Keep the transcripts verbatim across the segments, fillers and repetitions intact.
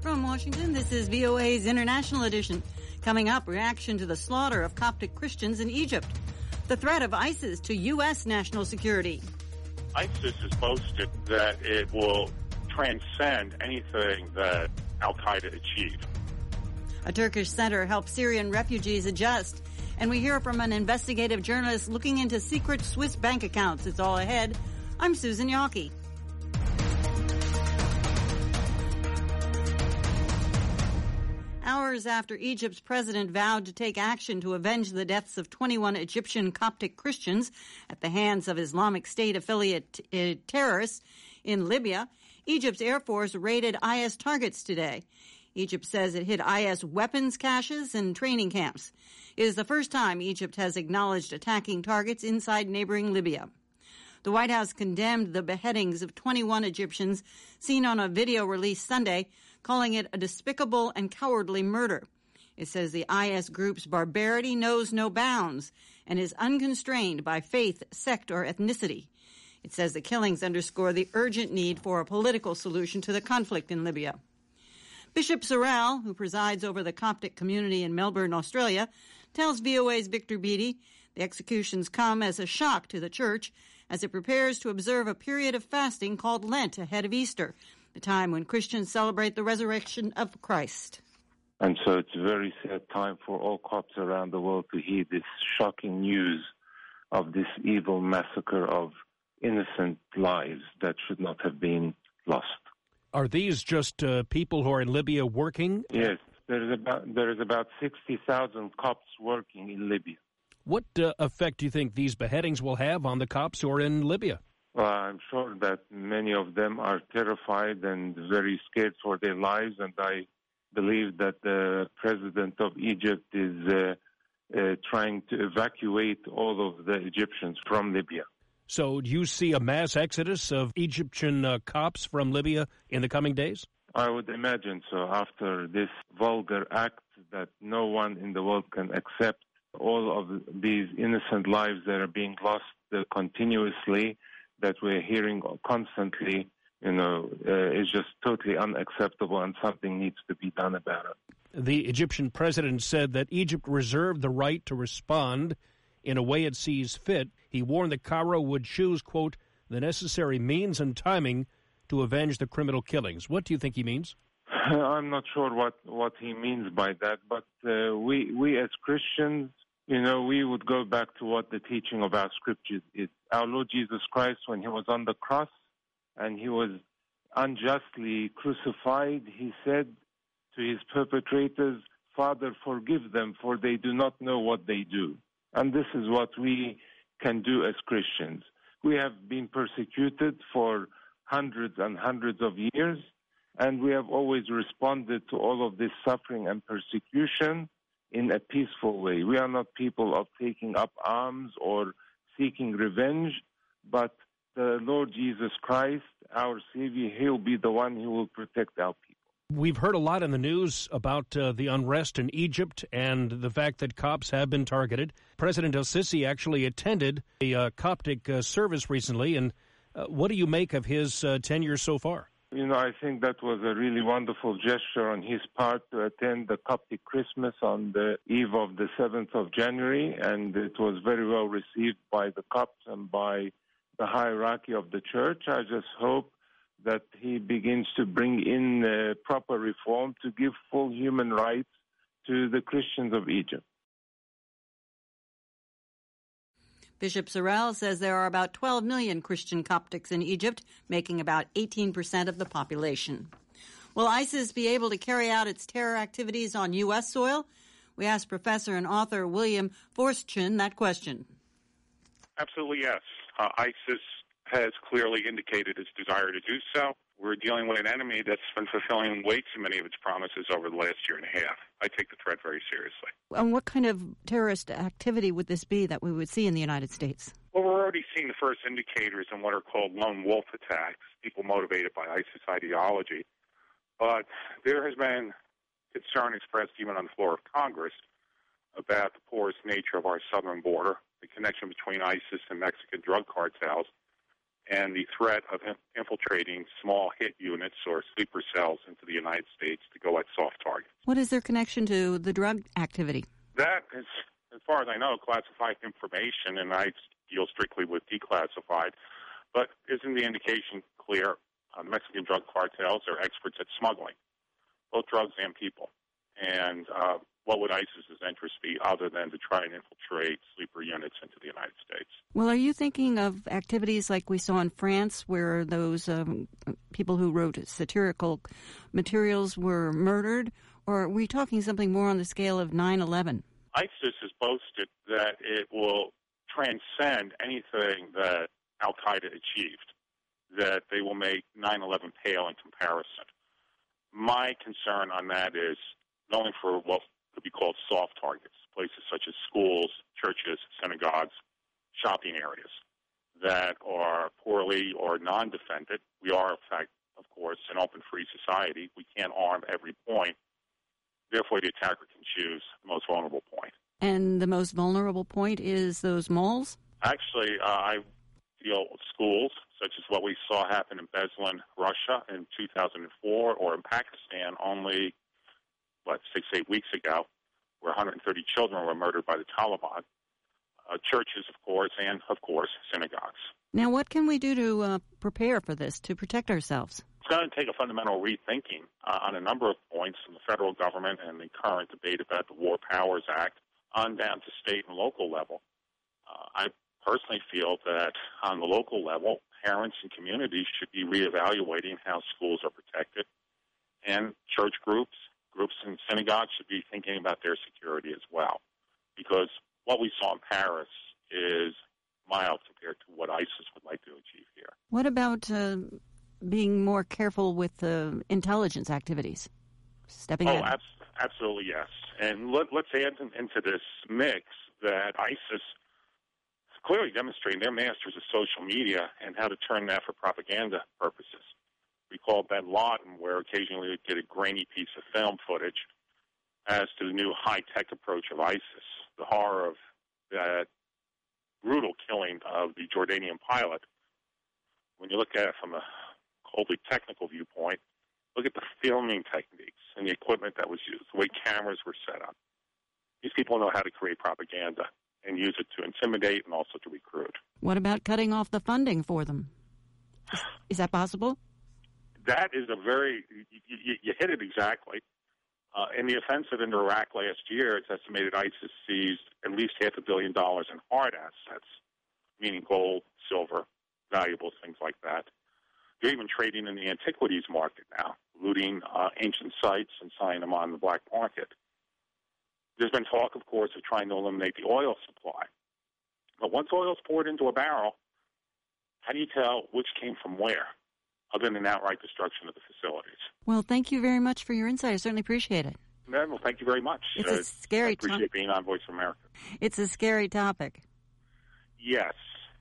From Washington, this is V O A's International Edition. Coming up, reaction to the slaughter of Coptic Christians in Egypt. The threat of ISIS to U S national security. ISIS has boasted that it will transcend anything that al-Qaeda achieved. A Turkish center helps Syrian refugees adjust. And we hear from an investigative journalist looking into secret Swiss bank accounts. It's all ahead. I'm Susan Yawkey. Hours after Egypt's president vowed to take action to avenge the deaths of twenty-one Egyptian Coptic Christians at the hands of Islamic State affiliate uh, terrorists in Libya, Egypt's Air Force raided I S targets today. Egypt says it hit I S weapons caches and training camps. It is the first time Egypt has acknowledged attacking targets inside neighboring Libya. The White House condemned the beheadings of twenty-one Egyptians seen on a video released Sunday, calling it a despicable and cowardly murder. It says the I S group's barbarity knows no bounds and is unconstrained by faith, sect, or ethnicity. It says the killings underscore the urgent need for a political solution to the conflict in Libya. Bishop Sorrell, who presides over the Coptic community in Melbourne, Australia, tells V O A's Victor Beattie the executions come as a shock to the church as it prepares to observe a period of fasting called Lent ahead of Easter, the time when Christians celebrate the resurrection of Christ. And so it's a very sad time for all Copts around the world to hear this shocking news of this evil massacre of innocent lives that should not have been lost. Are these just uh, people who are in Libya working? Yes, there is about there is about sixty thousand Copts working in Libya. What uh, effect do you think these beheadings will have on the Copts who are in Libya? Well, I'm sure that many of them are terrified and very scared for their lives, and I believe that the president of Egypt is uh, uh, trying to evacuate all of the Egyptians from Libya. So do you see a mass exodus of Egyptian uh, Copts from Libya in the coming days? I would imagine so. After this vulgar act that no one in the world can accept, all of these innocent lives that are being lost uh, continuously, that we're hearing constantly, you know, uh, is just totally unacceptable, and something needs to be done about it. The Egyptian president said that Egypt reserved the right to respond in a way it sees fit. He warned that Cairo would choose, quote, the necessary means and timing to avenge the criminal killings. What do you think he means? I'm not sure what, what he means by that, but uh, we, we as Christians, you know, we would go back to what the teaching of our scriptures is. Our Lord Jesus Christ, when he was on the cross and he was unjustly crucified, he said to his perpetrators, Father, forgive them, for they do not know what they do. And this is what we can do as Christians. We have been persecuted for hundreds and hundreds of years, and we have always responded to all of this suffering and persecution in a peaceful way. We are not people of taking up arms or seeking revenge, but the Lord Jesus Christ, our Savior, he'll be the one who will protect our people. We've heard a lot in the news about uh, the unrest in Egypt and the fact that Copts have been targeted. President El-Sisi actually attended a uh, Coptic uh, service recently, and uh, what do you make of his uh, tenure so far? You know, I think that was a really wonderful gesture on his part to attend the Coptic Christmas on the eve of the seventh of January, and it was very well received by the Copts and by the hierarchy of the church. I just hope that he begins to bring in uh, proper reform to give full human rights to the Christians of Egypt. Bishop Sorrell says there are about twelve million Christian Coptics in Egypt, making about eighteen percent of the population. Will ISIS be able to carry out its terror activities on U S soil? We asked professor and author William Forstchen that question. Absolutely, yes. Uh, ISIS has clearly indicated its desire to do so. We're dealing with an enemy that's been fulfilling way too many of its promises over the last year and a half. I take the threat very seriously. And what kind of terrorist activity would this be that we would see in the United States? Well, we're already seeing the first indicators in what are called lone wolf attacks, people motivated by ISIS ideology. But there has been concern expressed even on the floor of Congress about the porous nature of our southern border, the connection between ISIS and Mexican drug cartels, and the threat of infiltrating small hit units or sleeper cells into the United States to go at soft targets. What is their connection to the drug activity? That is, as far as I know, classified information, and I deal strictly with declassified. But isn't the indication clear? Uh, Mexican drug cartels are experts at smuggling, both drugs and people. And uh, what would ISIS's interest be other than to try and infiltrate sleeper units into the United States? Well, are you thinking of activities like we saw in France where those um, people who wrote satirical materials were murdered? Or are we talking something more on the scale of nine eleven? ISIS has boasted that it will transcend anything that al-Qaeda achieved, that they will make nine eleven pale in comparison. My concern on that is going for what could be called soft targets, places such as schools, churches, synagogues, shopping areas that are poorly or non-defended. We are, in fact, of course, an open free society. We can't arm every point. Therefore, the attacker can choose the most vulnerable point. And the most vulnerable point is those malls? Actually, uh, I feel schools, such as what we saw happen in Beslan, Russia in two thousand four, or in Pakistan only, what, six, eight weeks ago, where one hundred thirty children were murdered by the Taliban. Uh, churches, of course, and, of course, synagogues. Now, what can we do to uh, prepare for this, to protect ourselves? It's going to take a fundamental rethinking uh, on a number of points in the federal government and the current debate about the War Powers Act on down to state and local level. Uh, I personally feel that on the local level, parents and communities should be reevaluating how schools are protected, and church groups, groups in synagogues should be thinking about their security as well, because what we saw in Paris is mild compared to what ISIS would like to achieve here. What about uh, being more careful with uh, intelligence activities? Stepping oh, in? Ab- absolutely, yes. And let, let's add into this mix that ISIS clearly demonstrating their masters of social media and how to turn that for propaganda purposes. We call Ben Laden, where occasionally we get a grainy piece of film footage as to the new high-tech approach of ISIS, the horror of that brutal killing of the Jordanian pilot. When you look at it from a coldly technical viewpoint, look at the filming techniques and the equipment that was used, the way cameras were set up. These people know how to create propaganda and use it to intimidate and also to recruit. What about cutting off the funding for them? Is, is that possible? That is a very, you, you, you hit it exactly. Uh, in the offensive into Iraq last year, it's estimated ISIS seized at least half a billion dollars in hard assets, meaning gold, silver, valuables, things like that. They're even trading in the antiquities market now, looting uh, ancient sites and selling them on the black market. There's been talk, of course, of trying to eliminate the oil supply. But once oil is poured into a barrel, how do you tell which came from where, other than outright destruction of the facilities? Well, thank you very much for your insight. I certainly appreciate it. Yeah, well, thank you very much. It's uh, a scary I appreciate to- being on Voice of America. It's a scary topic. Yes,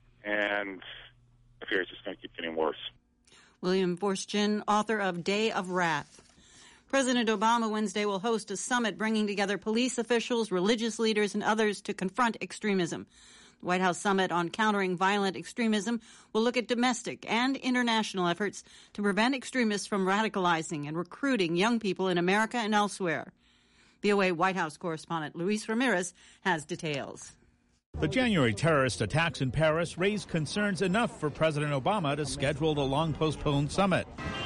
and I fear it's just going to keep getting worse. William Forstchen, author of Day of Wrath. President Obama Wednesday will host a summit bringing together police officials, religious leaders, and others to confront extremism. The White House Summit on Countering Violent Extremism will look at domestic and international efforts to prevent extremists from radicalizing and recruiting young people in America and elsewhere. V O A White House correspondent Luis Ramirez has details. The January terrorist attacks in Paris raised concerns enough for President Obama to schedule the long-postponed summit.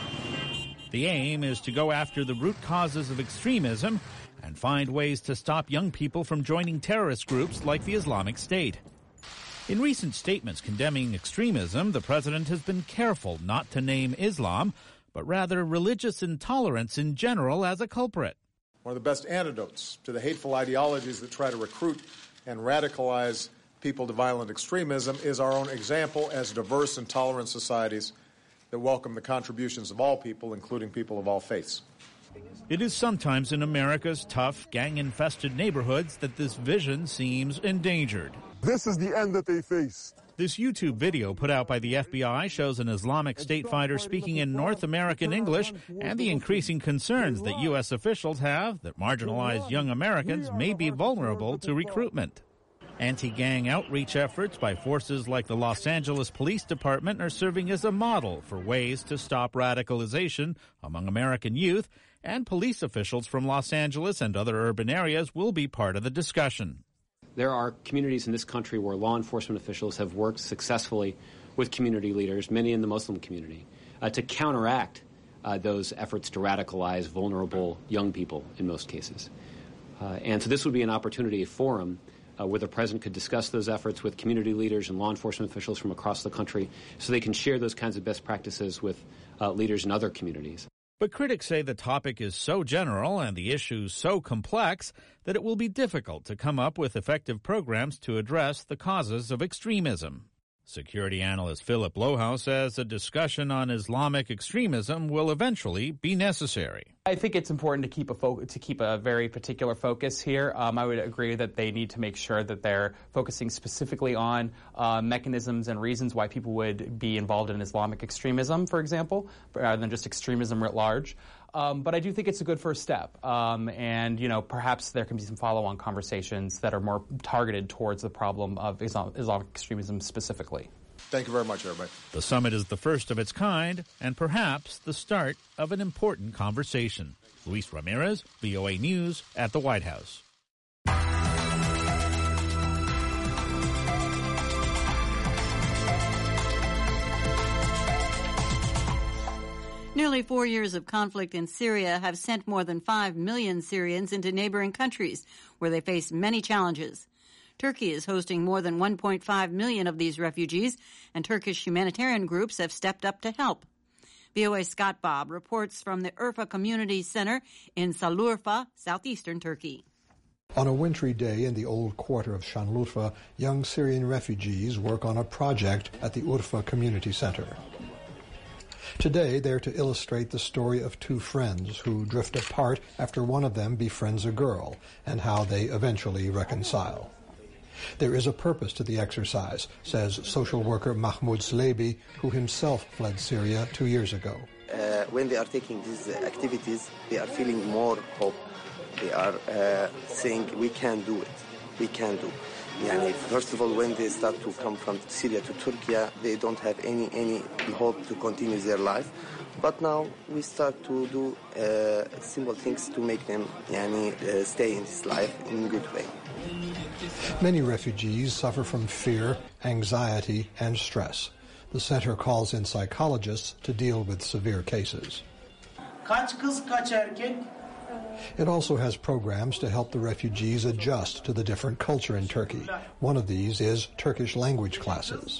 The aim is to go after the root causes of extremism and find ways to stop young people from joining terrorist groups like the Islamic State. In recent statements condemning extremism, the president has been careful not to name Islam, but rather religious intolerance in general as a culprit. One of the best antidotes to the hateful ideologies that try to recruit and radicalize people to violent extremism is our own example as diverse and tolerant societies that welcome the contributions of all people, including people of all faiths. It is sometimes in America's tough, gang-infested neighborhoods that this vision seems endangered. This is the end that they face. This YouTube video put out by the F B I shows an Islamic State fighter speaking in North American English and the increasing concerns that U S officials have that marginalized young Americans may be vulnerable to recruitment. Anti-gang outreach efforts by forces like the Los Angeles Police Department are serving as a model for ways to stop radicalization among American youth, and police officials from Los Angeles and other urban areas will be part of the discussion. There are communities in this country where law enforcement officials have worked successfully with community leaders, many in the Muslim community, uh, to counteract uh, those efforts to radicalize vulnerable young people in most cases. Uh, and so this would be an opportunity, a forum, uh, where the president could discuss those efforts with community leaders and law enforcement officials from across the country so they can share those kinds of best practices with uh, leaders in other communities. But critics say the topic is so general and the issues so complex that it will be difficult to come up with effective programs to address the causes of extremism. Security analyst Philip Lohow says a discussion on Islamic extremism will eventually be necessary. I think it's important to keep a fo- to keep a very particular focus here. Um, I would agree that they need to make sure that they're focusing specifically on uh, mechanisms and reasons why people would be involved in Islamic extremism, for example, rather than just extremism writ large. Um, but I do think it's a good first step. Um, and, you know, perhaps there can be some follow-on conversations that are more targeted towards the problem of Islam- Islamic extremism specifically. Thank you very much, everybody. The summit is the first of its kind and perhaps the start of an important conversation. Luis Ramirez, V O A News at the White House. Nearly four years of conflict in Syria have sent more than five million Syrians into neighboring countries where they face many challenges. Turkey is hosting more than one point five million of these refugees, and Turkish humanitarian groups have stepped up to help. V O A's Scott Bob reports from the Urfa Community Center in Şanlıurfa, southeastern Turkey. On a wintry day in the old quarter of Şanlıurfa, young Syrian refugees work on a project at the Urfa Community Center. Today, they're to illustrate the story of two friends who drift apart after one of them befriends a girl, and how they eventually reconcile. There is a purpose to the exercise, says social worker Mahmoud Slebi, who himself fled Syria two years ago. Uh, when they are taking these uh, activities, they are feeling more hope. They are uh, saying, we can do it. We can do. Yani, first of all, when they start to come from Syria to Turkey, they don't have any, any hope to continue their life. But now we start to do uh, simple things to make them yani, uh, stay in this life in a good way. Many refugees suffer from fear, anxiety, and stress. The center calls in psychologists to deal with severe cases. It also has programs to help the refugees adjust to the different culture in Turkey. One of these is Turkish language classes.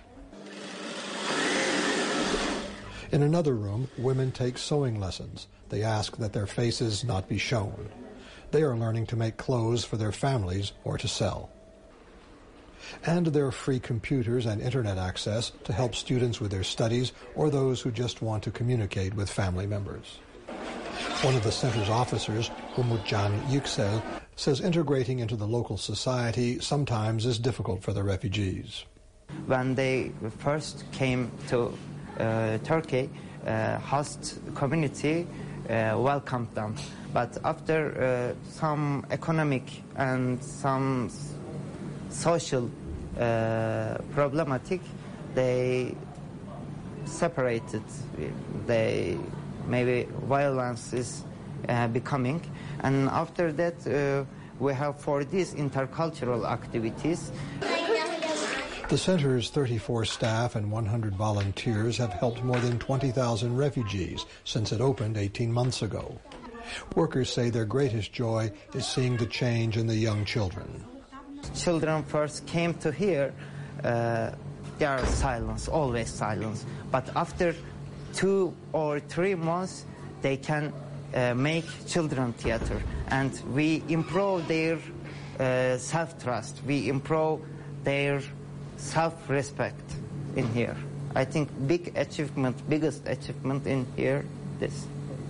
In another room, women take sewing lessons. They ask that their faces not be shown. They are learning to make clothes for their families or to sell. And there are free computers and internet access to help students with their studies or those who just want to communicate with family members. One of the center's officers, Umutcan Yüksel, says integrating into the local society sometimes is difficult for the refugees. When they first came to uh, Turkey, uh, host community uh, welcomed them. But after uh, some economic and some social uh, problematic, they separated. They maybe violence is uh, becoming, and after that uh, we have for these intercultural activities. The center's thirty-four staff and one hundred volunteers have helped more than twenty thousand refugees since it opened eighteen months ago. Workers say their greatest joy is seeing the change in the young children. Children first came to here, uh, there are silence, always silence, but after two or three months, they can uh, make children theater, and we improve their uh, self-trust. We improve their self-respect in here. I think big achievement, biggest achievement in here, this.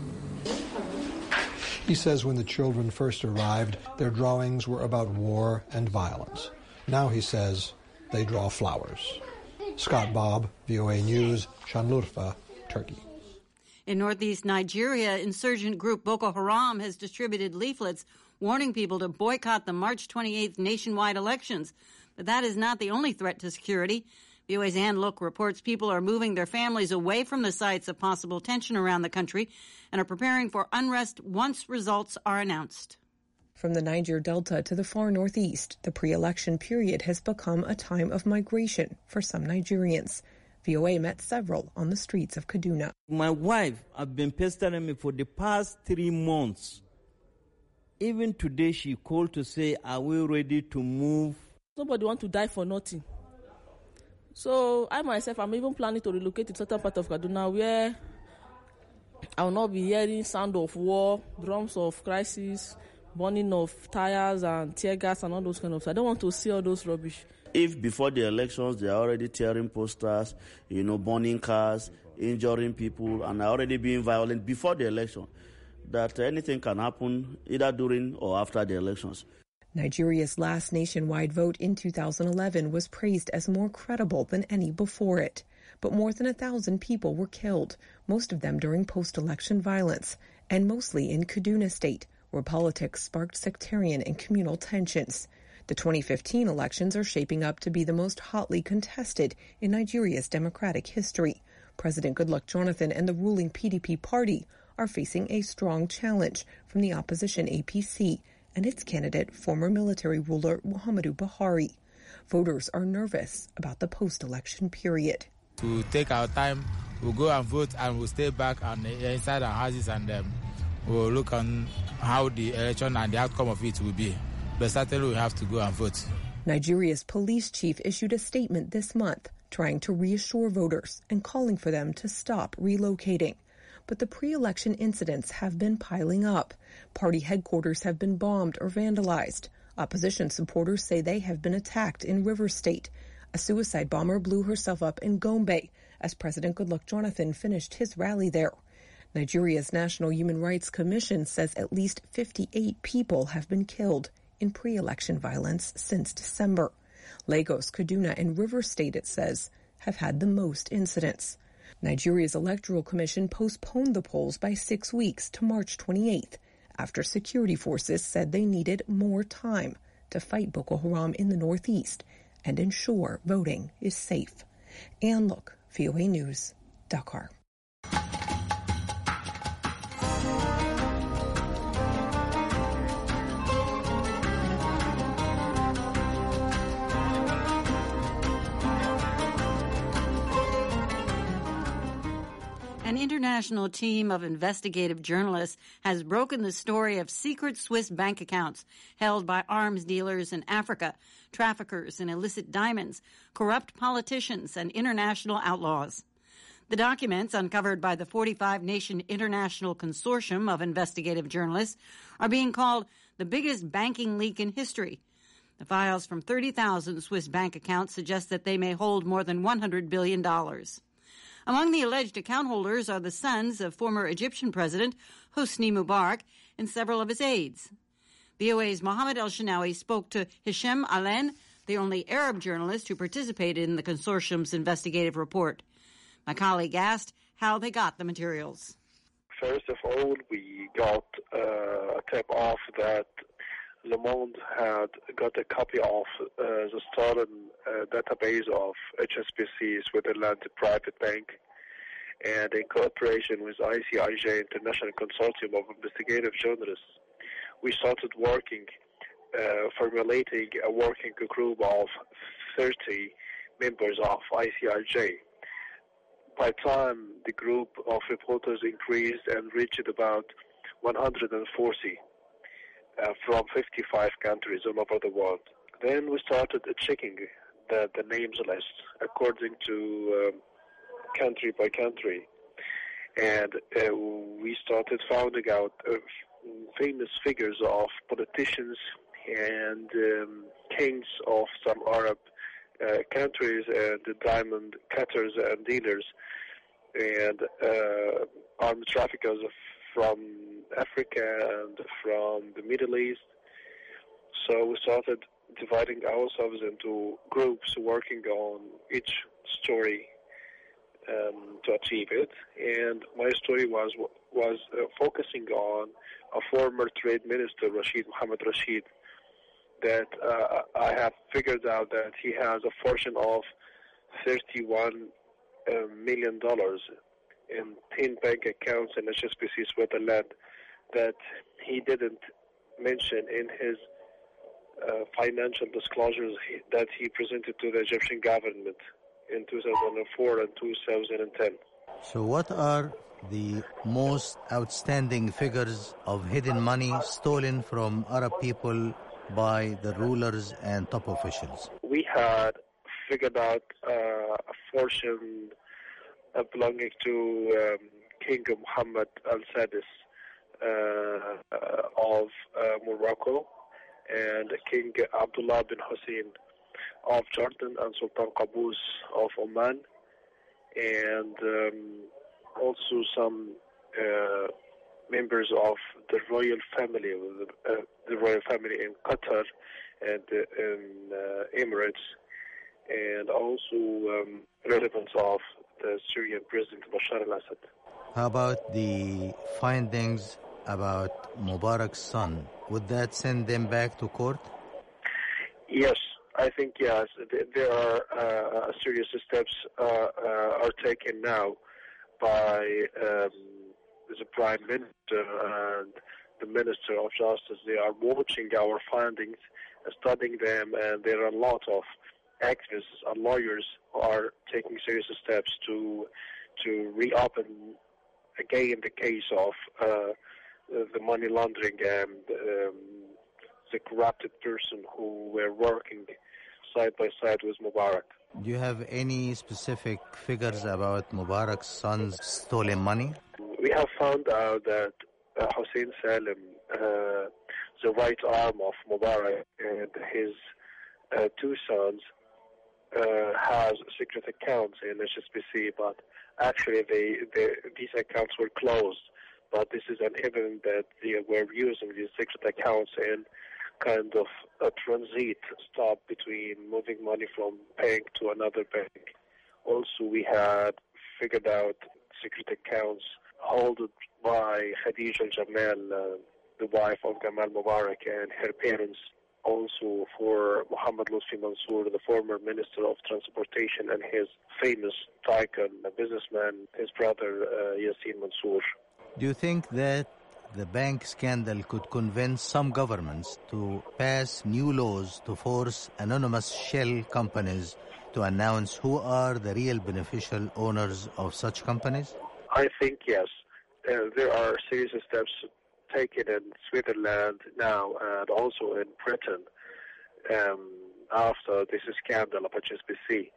He says when the children first arrived, their drawings were about war and violence. Now, he says, they draw flowers. Scott Bob, V O A News, Şanlıurfa, Turkey. In northeast Nigeria, insurgent group Boko Haram has distributed leaflets warning people to boycott the March twenty-eighth nationwide elections. But that is not the only threat to security. V O A's Ann Look reports people are moving their families away from the sites of possible tension around the country and are preparing for unrest once results are announced. From the Niger Delta to the far northeast, the pre-election period has become a time of migration for some Nigerians. V O A met several on the streets of Kaduna. My wife has been pestering me for the past three months. Even today she called to say, are we ready to move? Nobody wants to die for nothing. So I myself, I'm even planning to relocate to certain part of Kaduna where I will not be hearing sound of war, drums of crisis, burning of tires and tear gas and all those kind of stuff. I don't want to see all those rubbish. If before the elections they are already tearing posters, you know, burning cars, injuring people, and are already being violent before the election, that anything can happen either during or after the elections. Nigeria's last nationwide vote in two thousand eleven was praised as more credible than any before it. But more than a thousand people were killed, most of them during post-election violence, and mostly in Kaduna State, where politics sparked sectarian and communal tensions. The twenty fifteen elections are shaping up to be the most hotly contested in Nigeria's democratic history. President Goodluck Jonathan and the ruling P D P party are facing a strong challenge from the opposition A P C and its candidate, former military ruler Muhammadu Buhari. Voters are nervous about the post-election period. To take our time, we'll go and vote and we'll stay back and inside our houses and um, we'll look on how the election and the outcome of it will be. But certainly we have to go and vote. Nigeria's police chief issued a statement this month trying to reassure voters and calling for them to stop relocating. But the pre-election incidents have been piling up. Party headquarters have been bombed or vandalized. Opposition supporters say they have been attacked in Rivers State. A suicide bomber blew herself up in Gombe as President Goodluck Jonathan finished his rally there. Nigeria's National Human Rights Commission says at least fifty-eight people have been killed in pre-election violence since December. Lagos, Kaduna, and Rivers State, it says, have had the most incidents. Nigeria's Electoral Commission postponed the polls by six weeks to March twenty-eighth after security forces said they needed more time to fight Boko Haram in the northeast and ensure voting is safe. Ann Look, V O A News, Dakar. An international team of investigative journalists has broken the story of secret Swiss bank accounts held by arms dealers in Africa, traffickers in illicit diamonds, corrupt politicians, and international outlaws. The documents, uncovered by the forty-five nation International Consortium of Investigative Journalists, are being called the biggest banking leak in history. The files from thirty thousand Swiss bank accounts suggest that they may hold more than one hundred billion dollars. Among the alleged account holders are the sons of former Egyptian President Hosni Mubarak and several of his aides. V O A's Mohammed El-Shinawi spoke to Hichem Allen, the only Arab journalist who participated in the consortium's investigative report. My colleague asked how they got the materials. First of all, we got uh, a tip off that Le Monde had got a copy of uh, the stolen uh, database of H S B C, Switzerland Private Bank, and in cooperation with I C I J, International Consortium of Investigative Journalists, we started working, uh, formulating a working group of thirty members of I C I J. By the time the group of reporters increased and reached about one hundred forty. Uh, from fifty-five countries all over the world. Then we started uh, checking the, the names list according to um, country by country. And uh, we started finding out uh, famous figures of politicians and um, kings of some Arab uh, countries and the diamond cutters and dealers and uh, armed traffickers of, from Africa and from the Middle East. So we started dividing ourselves into groups working on each story um, to achieve it. And my story was was uh, focusing on a former trade minister, Rashid Mohammed Rashid, that uh, I have figured out that he has a fortune of thirty-one uh, million dollars in ten bank accounts in H S B C Switzerland that he didn't mention in his uh, financial disclosures he, that he presented to the Egyptian government in two thousand four and two thousand ten. So what are the most outstanding figures of hidden money stolen from Arab people by the rulers and top officials? We had figured out uh, a fortune uh, belonging to um, King Mohammed al-Sadis uh, uh, of uh, Morocco and King Abdullah bin Hussein of Jordan and Sultan Qaboos of Oman, and um, also some uh, members of the royal family, uh, the royal family in Qatar and uh, in uh, Emirates, and also um, relevance of the Syrian President Bashar al-Assad. How about the findings about Mubarak's son? Would that send them back to court? Yes, I think yes. There are uh, serious steps uh, uh, are taken now by um, the Prime Minister and the Minister of Justice. They are watching our findings, studying them, and there are a lot of activists and lawyers who are taking serious steps to to reopen again the case of uh, the money laundering and um, the corrupted person who were working side by side with Mubarak. Do you have any specific figures about Mubarak's son's stolen money? We have found out that uh, Hussein Salim, uh, the right arm of Mubarak, and his uh, two sons uh, has secret accounts in H S B C, but actually they, they, these accounts were closed. But this is an evidence that they were using these secret accounts in kind of a transit stop between moving money from bank to another bank. Also, we had figured out secret accounts held by Khadija Jamal, uh, the wife of Gamal Mubarak, and her parents. Also for Mohammed Lutfi Mansour, the former Minister of Transportation, and his famous tycoon, a businessman, his brother uh, Yassin Mansour. Do you think that the bank scandal could convince some governments to pass new laws to force anonymous shell companies to announce who are the real beneficial owners of such companies? I think yes. Uh, there are serious steps taken in Switzerland now and also in Britain um, after this scandal of H S B C.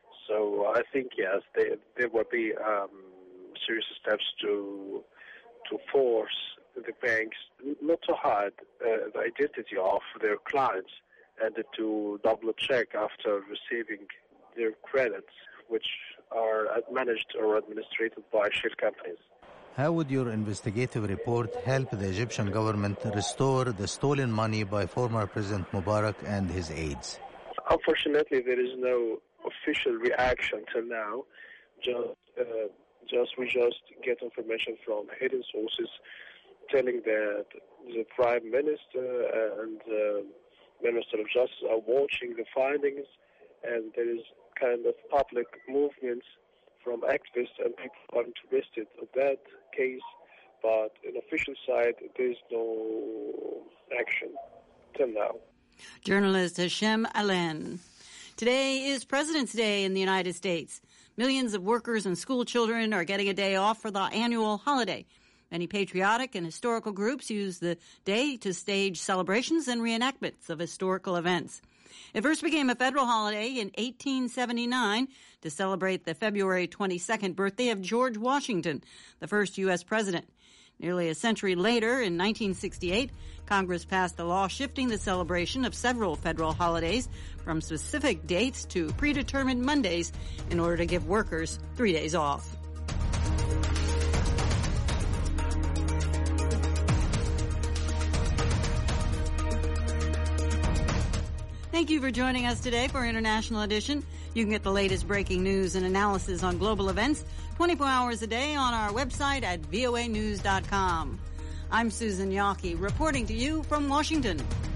So I think yes, there, there will be um, serious steps to to force the banks not to hide uh, the identity of their clients and to double check after receiving their credits, which are managed or administrated by shell companies. How would your investigative report help the Egyptian government restore the stolen money by former President Mubarak and his aides? Unfortunately, there is no official reaction till now. Just, uh, just we just get information from hidden sources telling that the Prime Minister and the Minister of Justice are watching the findings, and there is kind of public movements from activists and people are interested in that case, but on the official side, there is no action till now. Journalist Hashem Alen. Today is President's Day in the United States. Millions of workers and school children are getting a day off for the annual holiday. Many patriotic and historical groups use the day to stage celebrations and reenactments of historical events. It first became a federal holiday in eighteen seventy-nine to celebrate the February twenty-second birthday of George Washington, the first U S president. Nearly a century later, in nineteen sixty-eight, Congress passed a law shifting the celebration of several federal holidays from specific dates to predetermined Mondays in order to give workers three days off. Thank you for joining us today for International Edition. You can get the latest breaking news and analysis on global events twenty-four hours a day on our website at voa news dot com. I'm Susan Yawkey, reporting to you from Washington.